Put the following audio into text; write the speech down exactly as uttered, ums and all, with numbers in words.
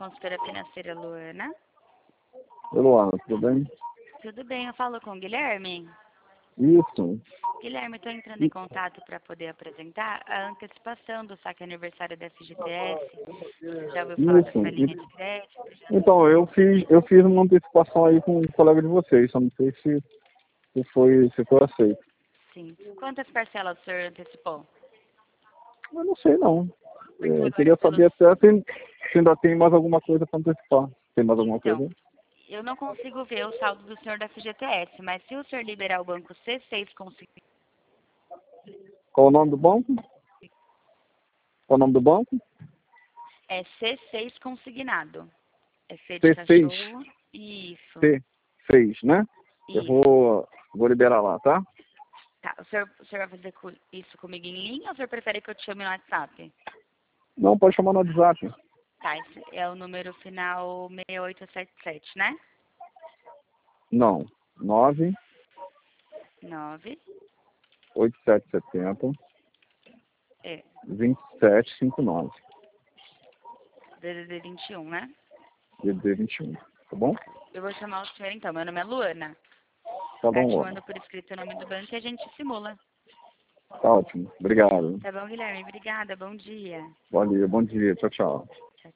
consultora financeira Luana. Oi, Luana, tudo bem? Tudo bem, eu falo com o Guilherme. Isso. Guilherme, estou entrando em contato para poder apresentar a antecipação do saque aniversário da F G T S. Já ouviu falar Isso. dessa linha de crédito? Então, eu fiz, eu fiz uma antecipação aí com um colega de vocês, só não sei se, se, foi, se foi aceito. Sim. Quantas parcelas o senhor antecipou? Eu não sei, não. Porque É, eu agora queria pelos... saber até se, se ainda tem mais alguma coisa para antecipar. Tem mais alguma Então, coisa? eu não consigo ver o saldo do senhor da F G T S, mas se o senhor liberar o banco C seis conseguir... Qual o nome do banco? Qual o nome do banco? É C seis consignado. É C de C seis. cachorro. Isso. C seis, né? Eu Isso. vou, vou liberar lá, tá? Tá, o senhor, o senhor vai fazer co- isso comigo em linha ou o senhor prefere que eu te chame no WhatsApp? Não, pode chamar no WhatsApp. Tá, esse é o número final seis oito sete sete, né? Não. nove nove oito sete sete zero É, dois sete cinco nove. D D D vinte e um, né? D D D vinte e um, tá bom? Eu vou chamar o senhor então. Meu nome é Luana. Tá Aí eu bom, te Luana. mando por escrito o nome do banco e a gente simula. Tá ótimo. Obrigado. Tá bom, Guilherme? Obrigada. Bom dia. Valeu, bom dia. Tchau, tchau. Tchau.